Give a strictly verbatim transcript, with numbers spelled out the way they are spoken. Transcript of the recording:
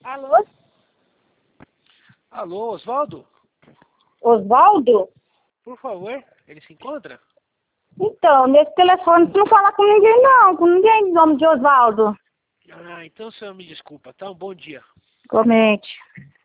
Alô? Alô, Oswaldo? Oswaldo? Por favor, ele se encontra? Então, nesse telefone você não fala com ninguém não, com ninguém em nome de Oswaldo. Ah, então o senhor me desculpa, tá? Um bom dia. Comente.